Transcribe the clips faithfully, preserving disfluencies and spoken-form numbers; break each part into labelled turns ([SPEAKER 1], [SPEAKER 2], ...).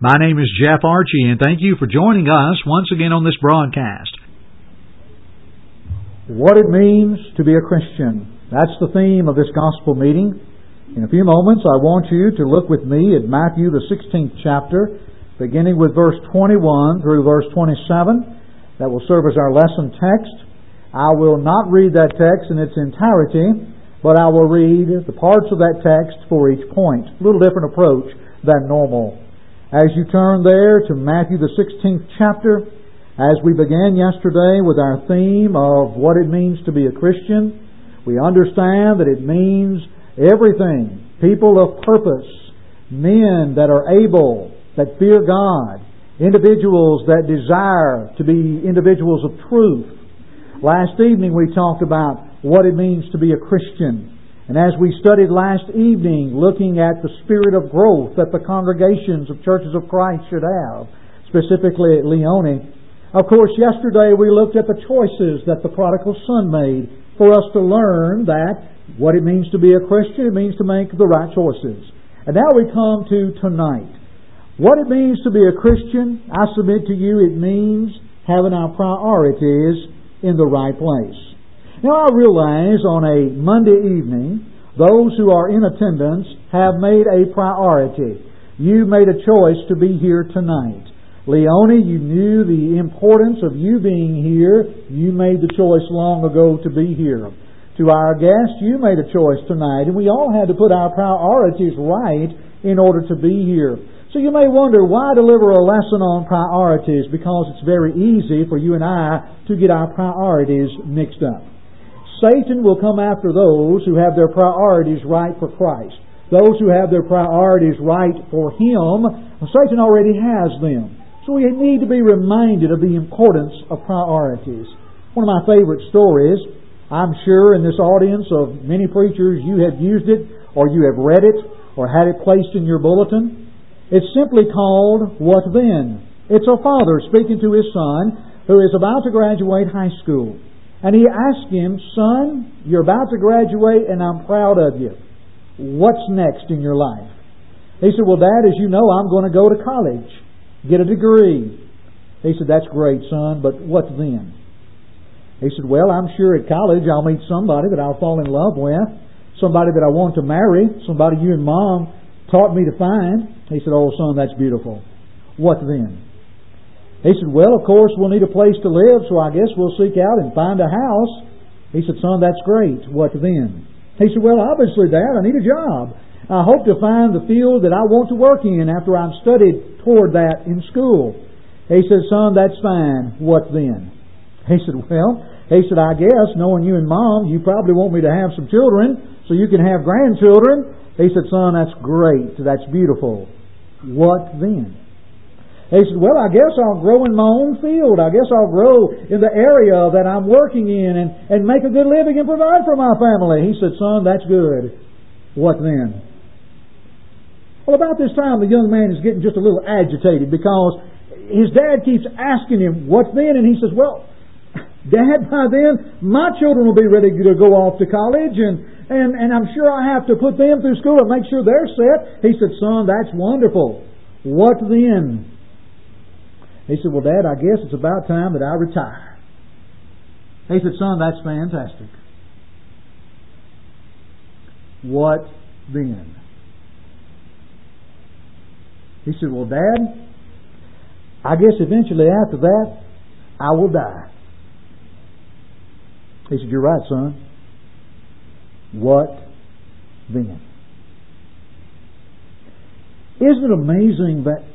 [SPEAKER 1] My name is Jeff Archie, and thank you for joining us once again on this broadcast.
[SPEAKER 2] What it means to be a Christian. That's the theme of this gospel meeting. In a few moments, I want you to look with me at Matthew, the sixteenth chapter, beginning with verse twenty-one through verse twenty-seven. That will serve as our lesson text. I will not read that text in its entirety, but I will read the parts of that text for each point. A little different approach than normal. As you turn there to Matthew the sixteenth chapter, as we began yesterday with our theme of what it means to be a Christian, we understand that it means everything. People of purpose, men that are able, that fear God, individuals that desire to be individuals of truth. Last evening we talked about what it means to be a Christian. And as we studied last evening, looking at the spirit of growth that the congregations of churches of Christ should have, specifically at Leone. Of course, yesterday we looked at the choices that the prodigal son made for us to learn that what it means to be a Christian, it means to make the right choices. And now we come to tonight. What it means to be a Christian, I submit to you, it means having our priorities in the right place. Now I realize on a Monday evening, those who are in attendance have made a priority. You made a choice to be here tonight. Leone, you knew the importance of you being here. You made the choice long ago to be here. To our guests, you made a choice tonight, and we all had to put our priorities right in order to be here. So you may wonder, why deliver a lesson on priorities? Because it's very easy for you and I to get our priorities mixed up. Satan will come after those who have their priorities right for Christ. Those who have their priorities right for Him, Satan already has them. So we need to be reminded of the importance of priorities. One of my favorite stories, I'm sure in this audience of many preachers you have used it, or you have read it, or had it placed in your bulletin. It's simply called, What Then? It's a father speaking to his son who is about to graduate high school. And he asked him, Son, you're about to graduate and I'm proud of you. What's next in your life? He said, Well, Dad, as you know, I'm going to go to college, get a degree. He said, That's great, son, but what then? He said, Well, I'm sure at college I'll meet somebody that I'll fall in love with, somebody that I want to marry, somebody you and Mom taught me to find. He said, Oh, son, that's beautiful. What then? He said, Well, of course, we'll need a place to live, so I guess we'll seek out and find a house. He said, Son, that's great. What then? He said, Well, obviously, Dad, I need a job. I hope to find the field that I want to work in after I've studied toward that in school. He said, Son, that's fine. What then? He said, Well, he said, I guess, knowing you and Mom, you probably want me to have some children so you can have grandchildren. He said, Son, that's great. That's beautiful. What then? He said, Well, I guess I'll grow in my own field. I guess I'll grow in the area that I'm working in and, and make a good living and provide for my family. He said, Son, that's good. What then? Well, about this time, the young man is getting just a little agitated because his dad keeps asking him, what then? And he says, Well, Dad, by then, my children will be ready to go off to college and, and, and I'm sure I have to put them through school and make sure they're set. He said, Son, that's wonderful. What then? He said, Well, Dad, I guess it's about time that I retire. He said, Son, that's fantastic. What then? He said, Well, Dad, I guess eventually after that, I will die. He said, You're right, son. What then? Isn't it amazing that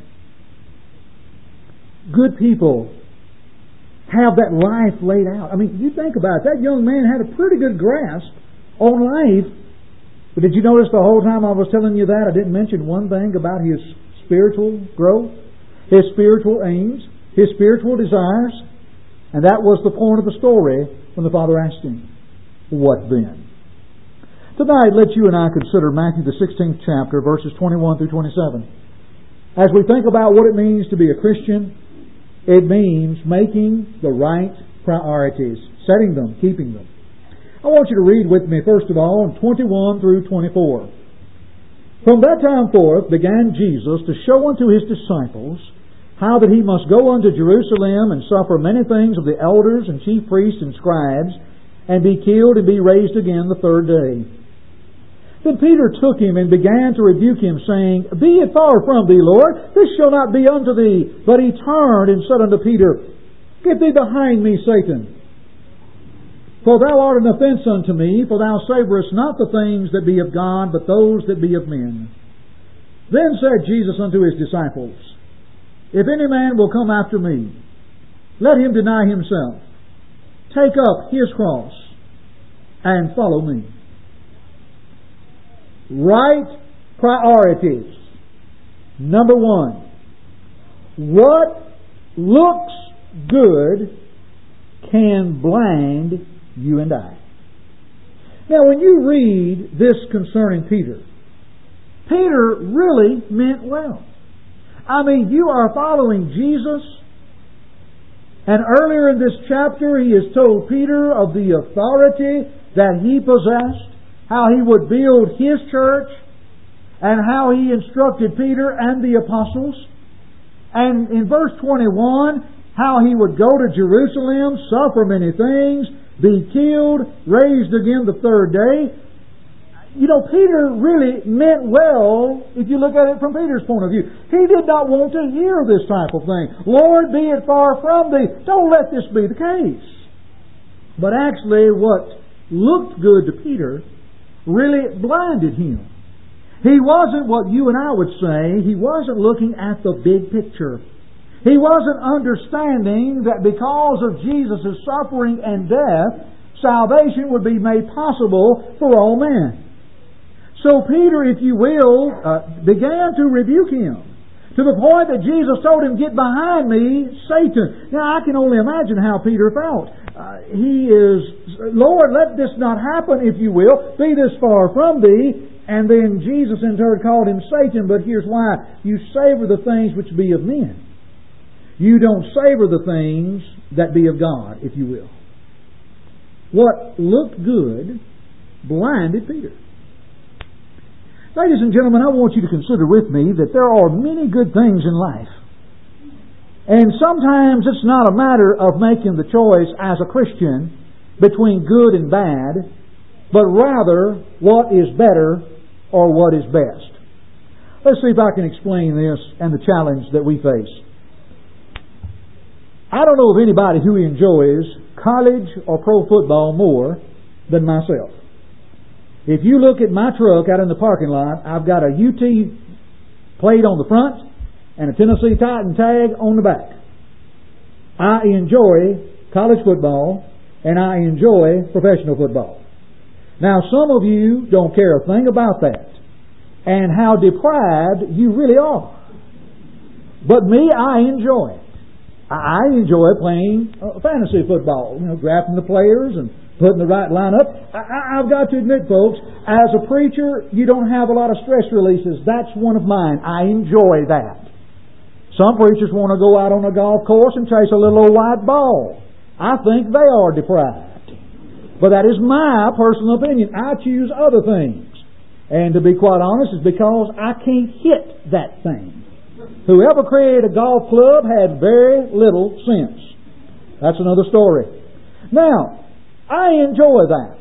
[SPEAKER 2] good people have that life laid out? I mean, you think about it. That young man had a pretty good grasp on life. But did you notice the whole time I was telling you that, I didn't mention one thing about his spiritual growth, his spiritual aims, his spiritual desires? And that was the point of the story when the father asked him, What then? Tonight, let you and I consider Matthew the sixteenth chapter, verses twenty-one through twenty-seven. As we think about what it means to be a Christian, it means making the right priorities, setting them, keeping them. I want you to read with me, first of all, twenty-one through twenty-four. From that time forth began Jesus to show unto His disciples how that He must go unto Jerusalem and suffer many things of the elders and chief priests and scribes, and be killed and be raised again the third day. Then Peter took Him and began to rebuke Him, saying, Be it far from Thee, Lord, this shall not be unto Thee. But He turned and said unto Peter, Get thee behind me, Satan. For thou art an offense unto me, for thou savorest not the things that be of God, but those that be of men. Then said Jesus unto His disciples, If any man will come after me, let him deny himself, take up his cross, and follow me. Right priorities. Number one, what looks good can blind you and I. Now, when you read this concerning Peter, Peter really meant well. I mean, you are following Jesus, and earlier in this chapter He has told Peter of the authority that he possessed, how he would build His church, and how He instructed Peter and the apostles. And in verse twenty-one, how He would go to Jerusalem, suffer many things, be killed, raised again the third day. You know, Peter really meant well if you look at it from Peter's point of view. He did not want to hear this type of thing. Lord, be it far from Thee. Don't let this be the case. But actually what looked good to Peter really blinded him. He wasn't what you and I would say. He wasn't looking at the big picture. He wasn't understanding that because of Jesus' suffering and death, salvation would be made possible for all men. So Peter, if you will, uh, began to rebuke him, to the point that Jesus told him, Get behind me, Satan. Now I can only imagine how Peter felt. Uh, he is, Lord, let this not happen, if you will. Be this far from Thee. And then Jesus in turn called him Satan, but here's why. You savor the things which be of men. You don't savor the things that be of God, if you will. What looked good blinded Peter. Ladies and gentlemen, I want you to consider with me that there are many good things in life. And sometimes it's not a matter of making the choice as a Christian between good and bad, but rather what is better or what is best. Let's see if I can explain this and the challenge that we face. I don't know of anybody who enjoys college or pro football more than myself. If you look at my truck out in the parking lot, I've got a U T plate on the front and a Tennessee Titan tag on the back. I enjoy college football and I enjoy professional football. Now, some of you don't care a thing about that and how deprived you really are. But me, I enjoy it. I enjoy playing fantasy football, you know, drafting the players and putting the right lineup. I, I've got to admit, folks, as a preacher, you don't have a lot of stress releases. That's one of mine. I enjoy that. Some preachers want to go out on a golf course and chase a little old white ball. I think they are deprived. But that is my personal opinion. I choose other things. And to be quite honest, it's because I can't hit that thing. Whoever created a golf club had very little sense. That's another story. Now, I enjoy that.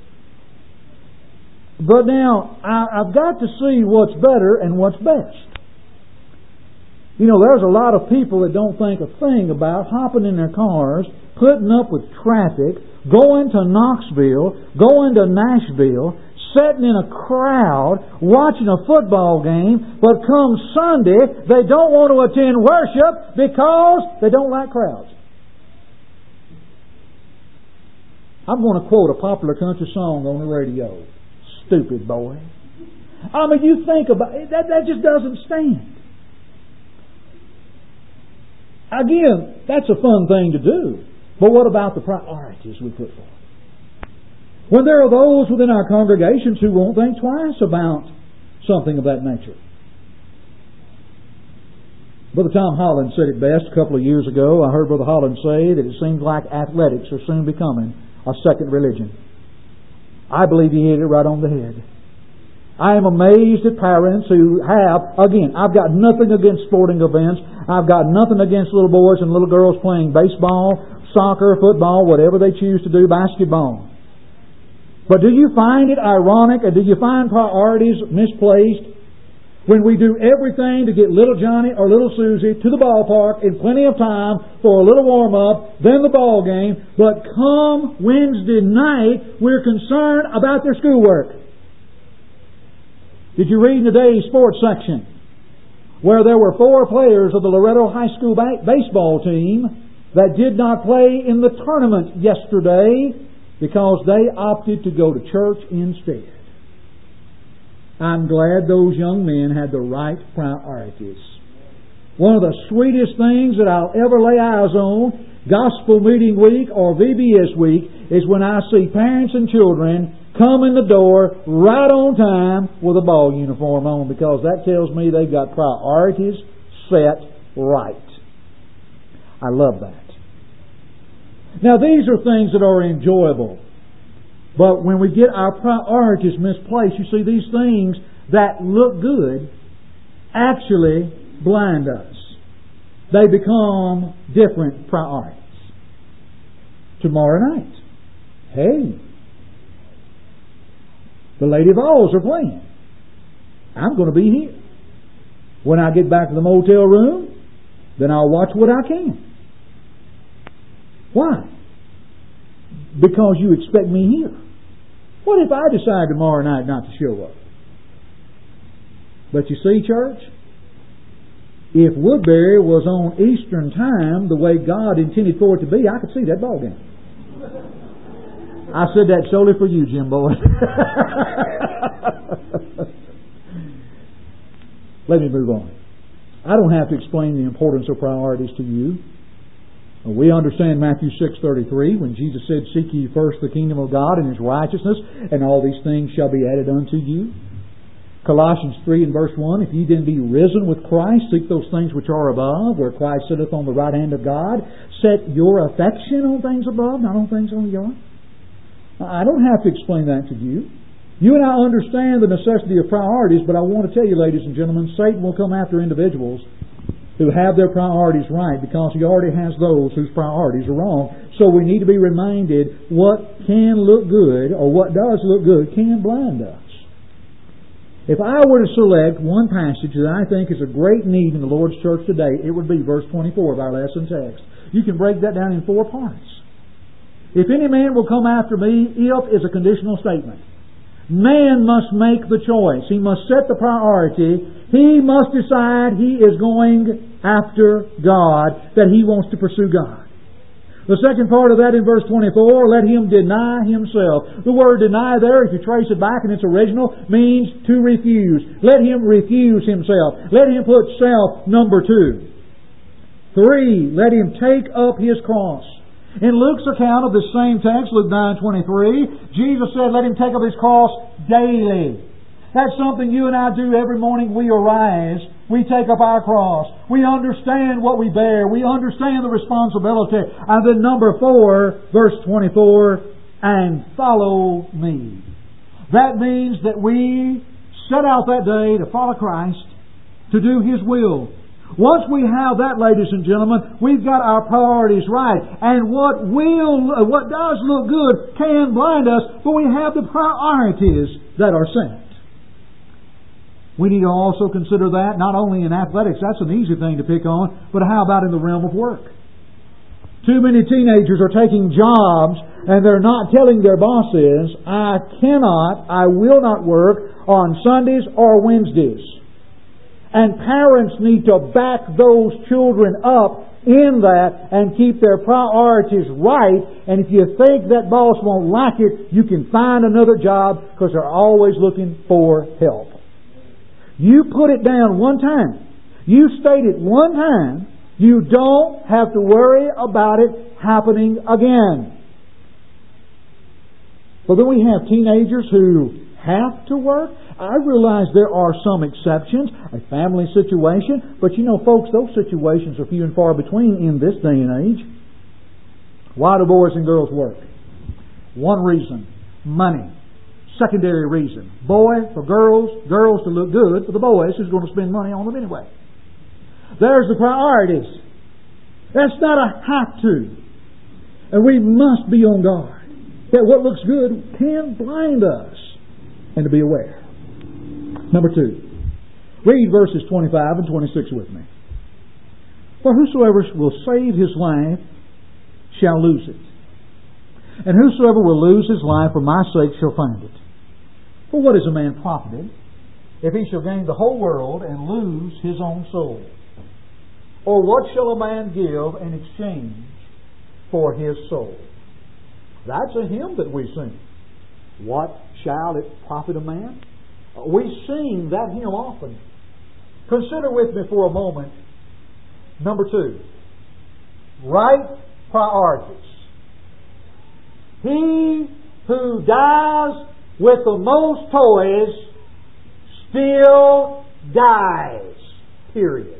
[SPEAKER 2] But now, I, I've got to see what's better and what's best. You know, there's a lot of people that don't think a thing about hopping in their cars, putting up with traffic, going to Knoxville, going to Nashville, sitting in a crowd, watching a football game, but come Sunday, they don't want to attend worship because they don't like crowds. I'm going to quote a popular country song on the radio. Stupid boy. I mean, you think about it, that, that just doesn't stand. Again, that's a fun thing to do. But what about the priorities we put forward? When there are those within our congregations who won't think twice about something of that nature. Brother Tom Holland said it best a couple of years ago. I heard Brother Holland say that it seems like athletics are soon becoming a second religion. I believe he hit it right on the head. I am amazed at parents who have, again, I've got nothing against sporting events. I've got nothing against little boys and little girls playing baseball, soccer, football, whatever they choose to do, basketball. But do you find it ironic, or do you find priorities misplaced when we do everything to get little Johnny or little Susie to the ballpark in plenty of time for a little warm-up, then the ball game, but come Wednesday night, we're concerned about their schoolwork? Did you read in today's sports section where there were four players of the Loretto High School ba- baseball team that did not play in the tournament yesterday because they opted to go to church instead? I'm glad those young men had the right priorities. One of the sweetest things that I'll ever lay eyes on, Gospel Meeting Week or V B S Week, is when I see parents and children come in the door right on time with a ball uniform on, because that tells me they've got priorities set right. I love that. Now, these are things that are enjoyable. But when we get our priorities misplaced, you see, these things that look good actually blind us. They become different priorities. Tomorrow night, hey, the Lady Vols are playing. I'm going to be here. When I get back to the motel room, then I'll watch what I can. Why? Because you expect me here. What if I decide tomorrow night not to show up? But you see, church, if Woodbury was on Eastern Time the way God intended for it to be, I could see that ball game. I said that solely for you, Jim Boy. Let me move on. I don't have to explain the importance of priorities to you. We understand Matthew six thirty-three when Jesus said, "Seek ye first the kingdom of God and His righteousness, and all these things shall be added unto you." Colossians three and verse one, "If ye then be risen with Christ, seek those things which are above, where Christ sitteth on the right hand of God. Set your affection on things above, not on things on the earth." I don't have to explain that to you. You and I understand the necessity of priorities, but I want to tell you, ladies and gentlemen, Satan will come after individuals who have their priorities right, because he already has those whose priorities are wrong. So we need to be reminded what can look good, or what does look good, can blind us. If I were to select one passage that I think is a great need in the Lord's church today, it would be verse twenty-four of our lesson text. You can break that down in four parts. If any man will come after me, if is a conditional statement. Man must make the choice. He must set the priority. He must decide he is going after God, that he wants to pursue God. The second part of that in verse twenty-four, let him deny himself. The word deny there, if you trace it back in its original, means to refuse. Let him refuse himself. Let him put self number two. Three, let him take up his cross. In Luke's account of this same text, Luke nine twenty-three, Jesus said, let him take up his cross daily. That's something you and I do every morning we arise. We take up our cross. We understand what we bear. We understand the responsibility. And then number four, verse twenty-four, and follow me. That means that we set out that day to follow Christ, to do His will. Once we have that, ladies and gentlemen, we've got our priorities right. And what will, what does look good can blind us, but we have the priorities that are set. We need to also consider that not only in athletics, that's an easy thing to pick on, but how about in the realm of work? Too many teenagers are taking jobs and they're not telling their bosses, I cannot, I will not work on Sundays or Wednesdays. And parents need to back those children up in that and keep their priorities right. And if you think that boss won't like it, you can find another job, because they're always looking for help. You put it down one time. You state it one time. You don't have to worry about it happening again. But then we have teenagers who have to work. I realize there are some exceptions, a family situation, but you know, folks, those situations are few and far between in this day and age. Why do boys and girls work? One reason, money. secondary reason. Boy for girls, girls to look good for the boys who's going to spend money on them anyway. There's the priorities. That's not a have to. And we must be on guard that what looks good can blind us, and to be aware. Number two, read verses twenty-five and twenty-six with me. For whosoever will save his life shall lose it, and whosoever will lose his life for my sake shall find it. For what is a man profited if he shall gain the whole world and lose his own soul? Or what shall a man give in exchange for his soul? That's a hymn that we sing. What shall it profit a man? We sing that hymn often. Consider with me for a moment. Number two, right priorities. He who dies with the most toys still dies. Period.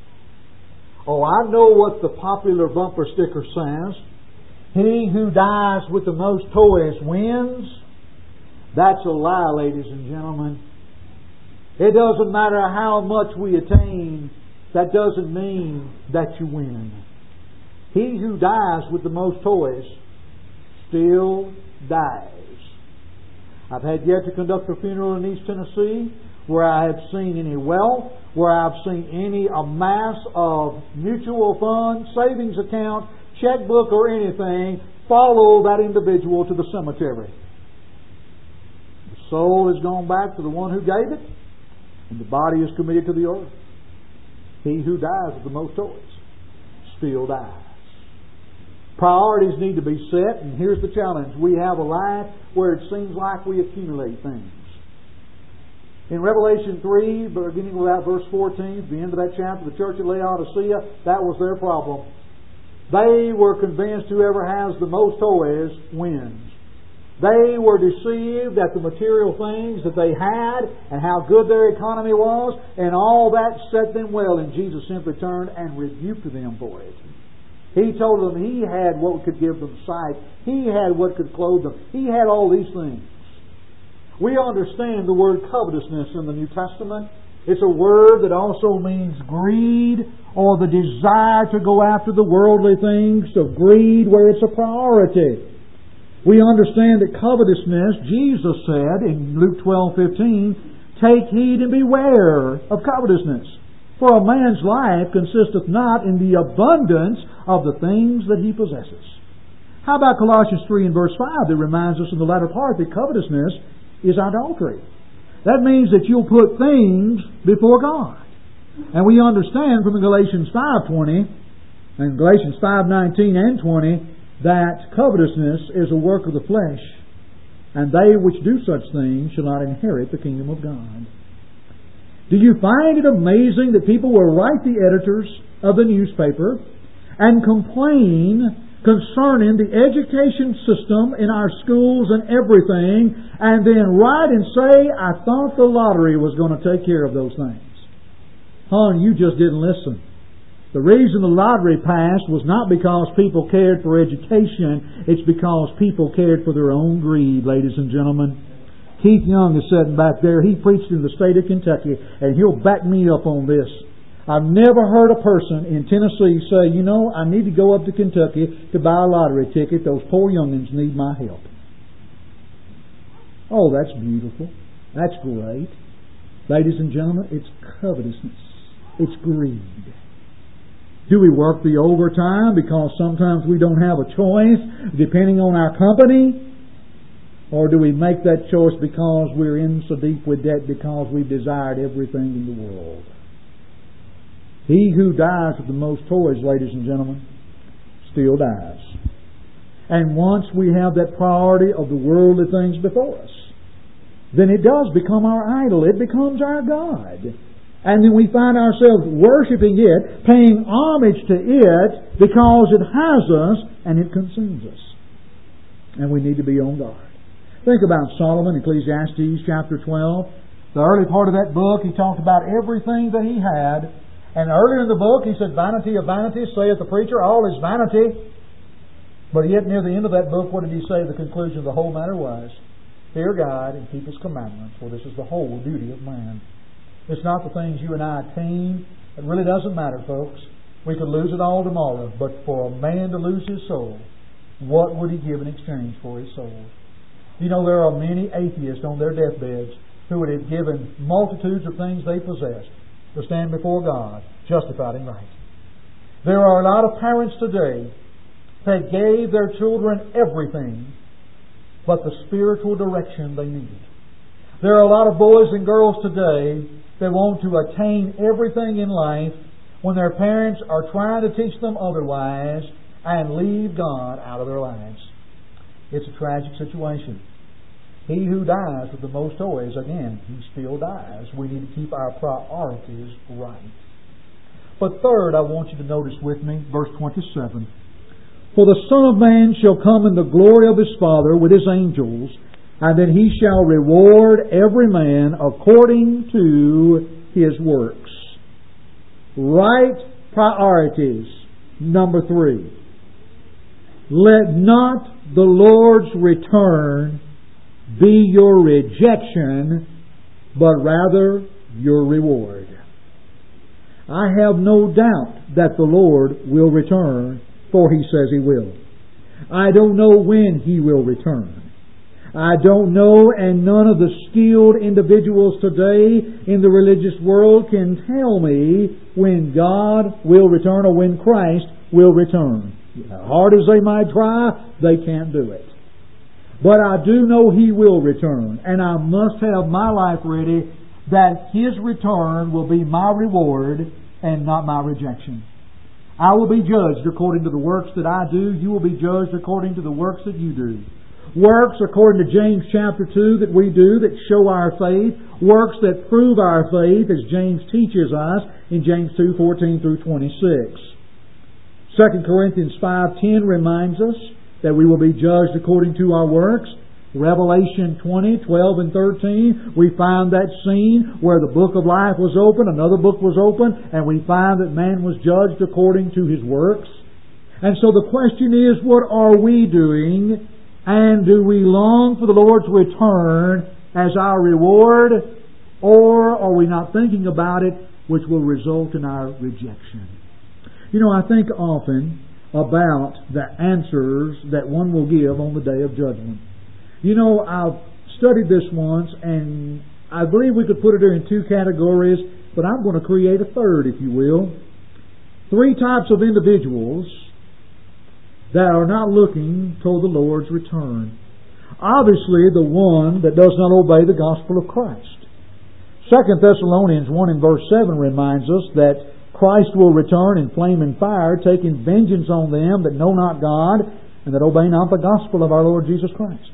[SPEAKER 2] Oh, I know what the popular bumper sticker says. He who dies with the most toys wins. That's a lie, ladies and gentlemen. It doesn't matter how much we attain. That doesn't mean that you win. He who dies with the most toys still dies. I've had yet to conduct a funeral in East Tennessee where I have seen any wealth, where I've seen any amass of mutual fund, savings account, checkbook or anything follow that individual to the cemetery. The soul has gone back to the one who gave it, and the body is committed to the earth. He who dies with the most toys still dies. Priorities need to be set, and here's the challenge. We have a life where it seems like we accumulate things. In Revelation three, beginning with that verse fourteen, the end of that chapter, the church at Laodicea, that was their problem. They were convinced whoever has the most toys wins. They were deceived at the material things that they had and how good their economy was, and all that set them well, and Jesus simply turned and rebuked them for it. He told them He had what could give them sight. He had what could clothe them. He had all these things. We understand the word covetousness in the New Testament. It's a word that also means greed, or the desire to go after the worldly things of greed where it's a priority. We understand that covetousness, Jesus said in Luke twelve fifteen, take heed and beware of covetousness. For a man's life consisteth not in the abundance of the things that he possesses. How about Colossians three and verse five that reminds us in the latter part that covetousness is idolatry. That means that you'll put things before God. And we understand from Galatians five twenty and Galatians five nineteen and twenty that covetousness is a work of the flesh, and they which do such things shall not inherit the kingdom of God. Do you find it amazing that people will write the editors of the newspaper and complain concerning the education system in our schools and everything, and then write and say, I thought the lottery was going to take care of those things? Hon, you just didn't listen. The reason the lottery passed was not because people cared for education. It's because people cared for their own greed, ladies and gentlemen. Keith Young is sitting back there. He preached in the state of Kentucky, and he'll back me up on this. I've never heard a person in Tennessee say, you know, I need to go up to Kentucky to buy a lottery ticket. Those poor youngins need my help. Oh, that's beautiful. That's great. Ladies and gentlemen, it's covetousness. It's greed. Do we work the overtime because sometimes we don't have a choice depending on our company? Or do we make that choice because we're in so deep with debt because we've desired everything in the world? He who dies with the most toys, ladies and gentlemen, still dies. And once we have that priority of the worldly things before us, then it does become our idol. It becomes our God. And then we find ourselves worshiping it, paying homage to it, because it has us and it consumes us. And we need to be on guard. Think about Solomon, Ecclesiastes chapter twelve. The early part of that book, he talked about everything that he had. And earlier in the book, he said, vanity of vanities, saith the preacher, all is vanity. But yet near the end of that book, what did he say the conclusion of the whole matter was? fear God and keep His commandments, for this is the whole duty of man. It's not the things you and I attain. It really doesn't matter, folks. We could lose it all tomorrow, but for a man to lose his soul, what would he give in exchange for his soul? You know, there are many atheists on their deathbeds who would have given multitudes of things they possessed to stand before God, justified and right. There are a lot of parents today that gave their children everything but the spiritual direction they needed. There are a lot of boys and girls today that want to attain everything in life when their parents are trying to teach them otherwise and leave God out of their lives. It's a tragic situation. He who dies with the most toys, again, he still dies. We need to keep our priorities right. But third, I want you to notice with me, verse twenty-seven. For the Son of Man shall come in the glory of His Father with His angels, and then He shall reward every man according to his works. Right priorities. Number three. Let not the Lord's return be your rejection, but rather your reward. I have no doubt that the Lord will return, for He says He will. I don't know when He will return. I don't know, and none of the skilled individuals today in the religious world can tell me when God will return or when Christ will return. As hard as they might try, they can't do it. But I do know He will return, and I must have my life ready that His return will be my reward and not my rejection. I will be judged according to the works that I do. You will be judged according to the works that you do. Works, according to James chapter two, that we do that show our faith. Works that prove our faith, as James teaches us in James two, fourteen through twenty-six. Second Corinthians five ten reminds us that we will be judged according to our works. Revelation twenty, twelve and thirteen, we find that scene where the book of life was open, another book was open, and we find that man was judged according to his works. And so the question is, what are we doing? And do we long for the Lord's return as our reward, or are we not thinking about it, which will result in our rejection? You know, I think often about the answers that one will give on the day of judgment. You know, I've studied this once, and I believe we could put it in two categories, but I'm going to create a third, if you will. Three types of individuals that are not looking toward the Lord's return. Obviously, the one that does not obey the gospel of Christ. Second Thessalonians one and verse seven reminds us that Christ will return in flame and fire, taking vengeance on them that know not God and that obey not the gospel of our Lord Jesus Christ.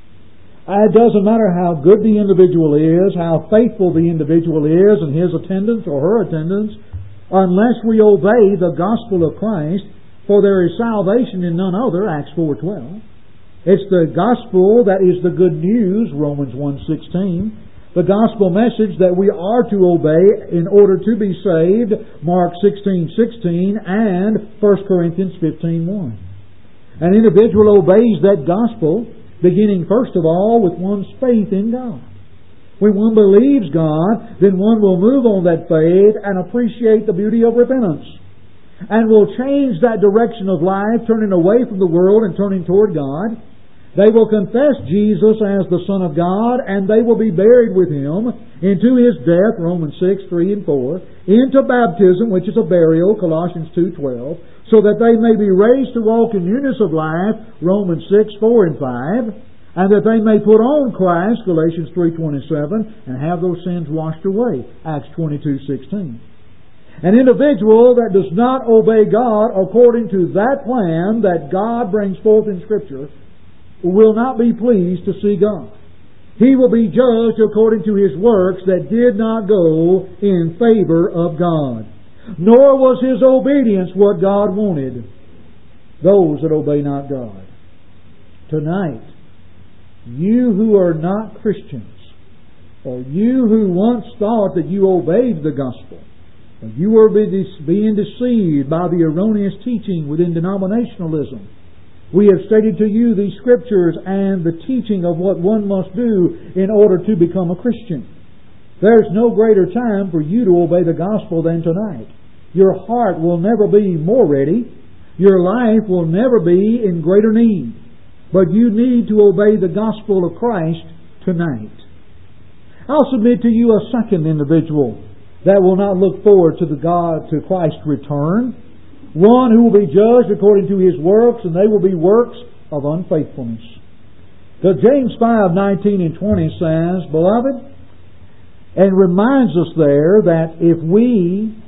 [SPEAKER 2] It doesn't matter how good the individual is, how faithful the individual is in his attendance or her attendance, unless we obey the gospel of Christ, for there is salvation in none other, Acts four twelve. It's the gospel that is the good news, Romans one sixteen. The gospel message that we are to obey in order to be saved, Mark sixteen sixteen and First Corinthians fifteen one. An individual obeys that gospel, beginning first of all with one's faith in God. When one believes God, then one will move on that faith and appreciate the beauty of repentance, and will change that direction of life, turning away from the world and turning toward God. They will confess Jesus as the Son of God, and they will be buried with Him into His death, Romans six, three and four, into baptism, which is a burial, Colossians two twelve, so that they may be raised to walk in newness of life, Romans six, four and five, and that they may put on Christ, Galatians three twenty-seven, and have those sins washed away, Acts twenty-two sixteen. An individual that does not obey God according to that plan that God brings forth in Scripture will not be pleased to see God. He will be judged according to his works that did not go in favor of God. Nor was his obedience what God wanted. Those that obey not God. Tonight, you who are not Christians, or you who once thought that you obeyed the gospel, you were being deceived by the erroneous teaching within denominationalism, We have stated to you the Scriptures and the teaching of what one must do in order to become a Christian. There's no greater time for you to obey the gospel than tonight. Your heart will never be more ready. Your life will never be in greater need. But you need to obey the gospel of Christ tonight. I'll submit to you a second individual that will not look forward to the God, to Christ's return. One who will be judged according to his works, and they will be works of unfaithfulness. So James five nineteen and twenty says, Beloved, and reminds us there that if we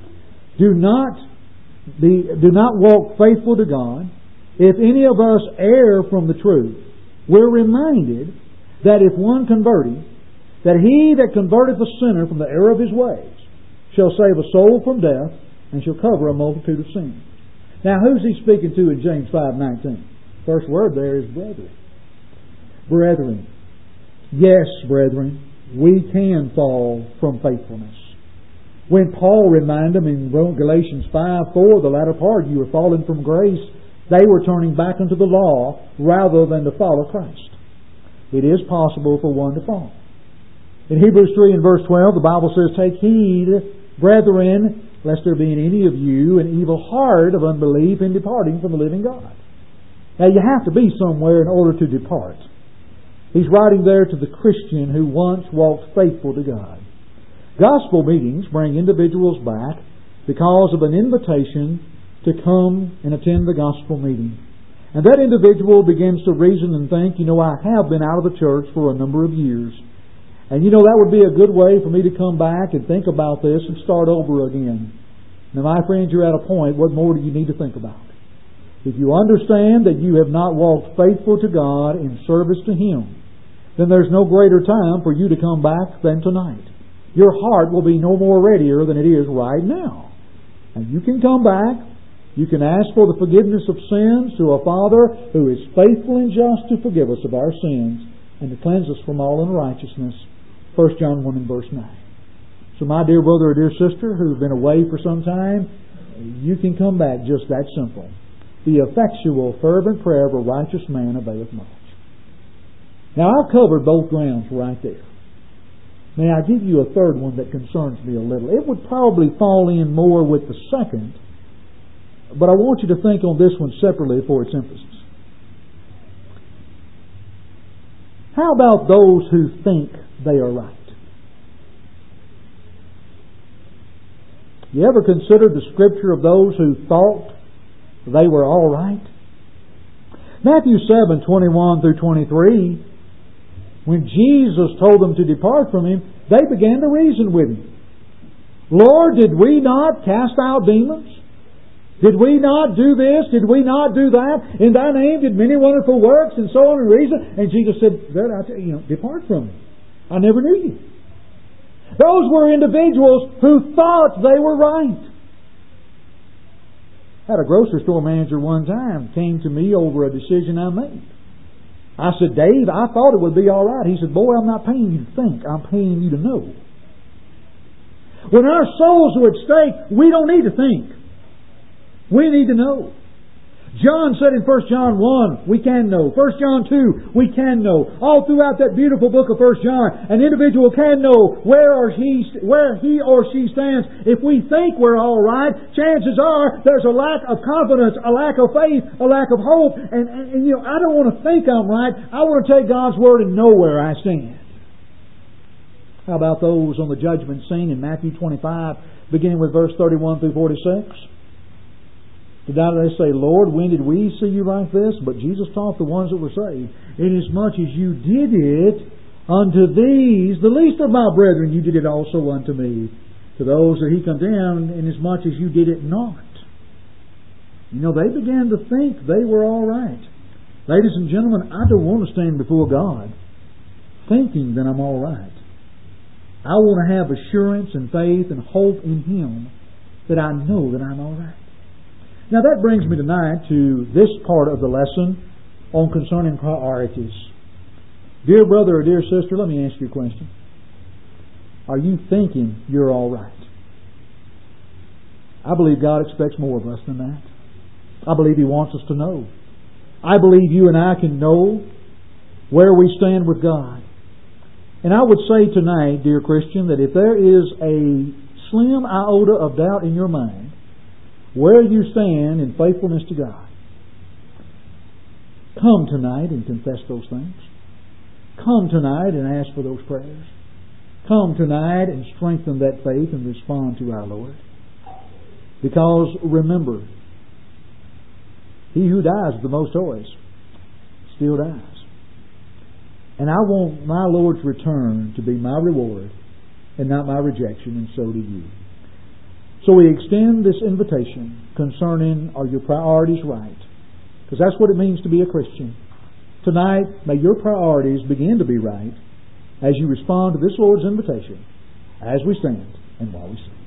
[SPEAKER 2] do not be, do not walk faithful to God, if any of us err from the truth, we're reminded that if one converted, that he that converteth a sinner from the error of his ways shall save a soul from death, and shall cover a multitude of sins. Now, who's he speaking to in James five nineteen? First word there is brethren. Brethren. Yes, brethren, we can fall from faithfulness. When Paul reminded them in Galatians five four, the latter part, you are fallen from grace, they were turning back into the law rather than to follow Christ. It is possible for one to fall. In Hebrews three and verse twelve, the Bible says, Take heed, brethren, lest there be in any of you an evil heart of unbelief in departing from the living God. Now you have to be somewhere in order to depart. He's writing there to the Christian who once walked faithful to God. Gospel meetings bring individuals back because of an invitation to come and attend the gospel meeting. And that individual begins to reason and think, you know, I have been out of the church for a number of years. And you know, that would be a good way for me to come back and think about this and start over again. Now, my friends, you're at a point, what more do you need to think about? If you understand that you have not walked faithful to God in service to Him, then there's no greater time for you to come back than tonight. Your heart will be no more readier than it is right now. And you can come back. You can ask for the forgiveness of sins to a Father who is faithful and just to forgive us of our sins and to cleanse us from all unrighteousness. First John one and verse nine. So my dear brother or dear sister who've been away for some time, you can come back just that simple. The effectual, fervent prayer of a righteous man availeth much. Now I've covered both grounds right there. May I give you a third one that concerns me a little? It would probably fall in more with the second, but I want you to think on this one separately for its emphasis. How about those who think they are right? You ever considered the scripture of those who thought they were all right? Matthew seven twenty-one through twenty-three, when Jesus told them to depart from Him, they began to reason with Him. Lord, did we not cast out demons? Did we not do this? Did we not do that? In Thy name did many wonderful works, and so on and reason. And Jesus said, I tell you, depart from me. I never knew you. Those were individuals who thought they were right. I had a grocery store manager one time came to me over a decision I made. I said, Dave, I thought it would be all right. He said, boy, I'm not paying you to think. I'm paying you to know. When our souls are at stake, we don't need to think. We need to know. John said in First John one, we can know. First John two, we can know. All throughout that beautiful book of First John, an individual can know where or he, where he or she stands. If we think we're all right, chances are there's a lack of confidence, a lack of faith, a lack of hope. And, and, and you know, I don't want to think I'm right. I want to take God's Word and know where I stand. How about those on the judgment scene in Matthew twenty-five, beginning with verse thirty-one through forty-six? Did not they say, Lord, when did we see you like this? But Jesus taught the ones that were saved, inasmuch as you did it unto these, the least of my brethren, you did it also unto me. To those that He condemned, inasmuch as you did it not. You know, they began to think they were all right. Ladies and gentlemen, I don't want to stand before God thinking that I'm all right. I want to have assurance and faith and hope in Him that I know that I'm all right. Now that brings me tonight to this part of the lesson on concerning priorities. Dear brother or dear sister, let me ask you a question. Are you thinking you're all right? I believe God expects more of us than that. I believe He wants us to know. I believe you and I can know where we stand with God. And I would say tonight, dear Christian, that if there is a slim iota of doubt in your mind where you stand in faithfulness to God, come tonight and confess those things. Come tonight and ask for those prayers. Come tonight and strengthen that faith and respond to our Lord. Because remember, he who dies the most toys still dies. And I want my Lord's return to be my reward and not my rejection, and so do you. So we extend this invitation concerning, are your priorities right? Because that's what it means to be a Christian. Tonight, may your priorities begin to be right as you respond to this Lord's invitation as we stand and while we sing.